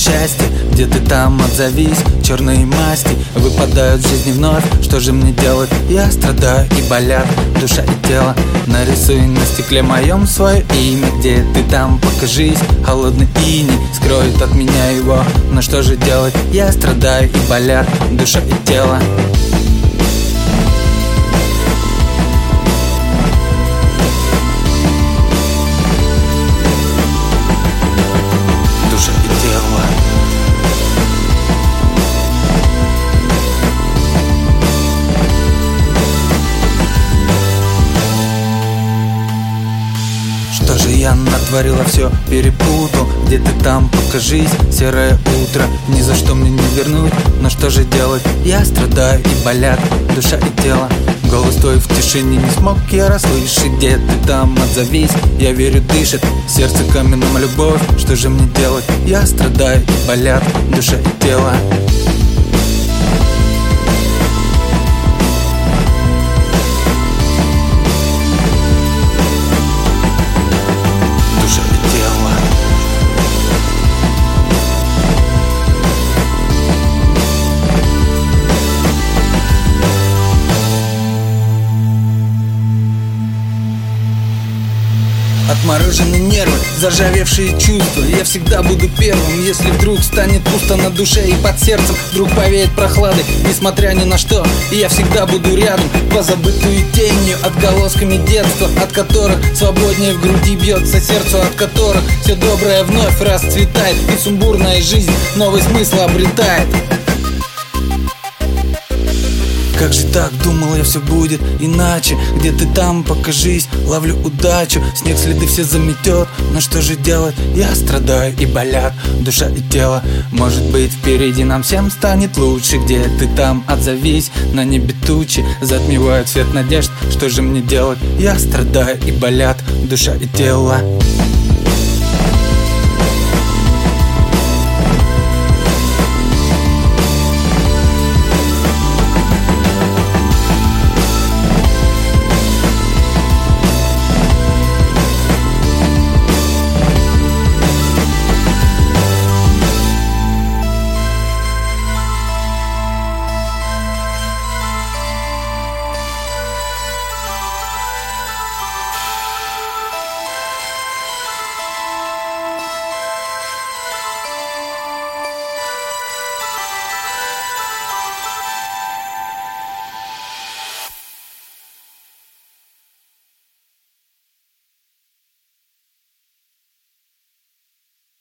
счастье, где ты там, отзовись. Черные масти выпадают в жизни вновь. Что же мне делать? Я страдаю и болят душа и тело. Нарисуй на стекле моем свое имя. Где ты там, покажись. Холодный иней скроет от меня его. Но что же делать? Я страдаю и болят душа и тело. Душа и тело. Что же я натворила, все перепутал. Где ты там, покажись. Серое утро, ни за что мне не вернуть. Но что же делать? Я страдаю и болят душа и тело. Голос твой в тишине не смог я расслышать. Где ты там, отзовись. Я верю, дышит сердце каменным любовь. Что же мне делать? Я страдаю и болят душа и тело. Душа и тело. Отмороженные нервы, заржавевшие чувства. Я всегда буду первым, если вдруг станет пусто на душе и под сердцем. Вдруг повеет прохладой, несмотря ни на что. И я всегда буду рядом, позабытую тенью, отголосками детства, от которых свободнее в груди бьется сердце, от которых все доброе вновь расцветает, и сумбурная жизнь новый смысл обретает. Как же так, думал я, все будет иначе. Где ты там, покажись, ловлю удачу. Снег следы все заметет, но что же делать? Я страдаю и болят душа и тело. Может быть, впереди нам всем станет лучше. Где ты там, отзовись. На небе тучи затмевают свет надежд. Что же мне делать? Я страдаю и болят душа и тело.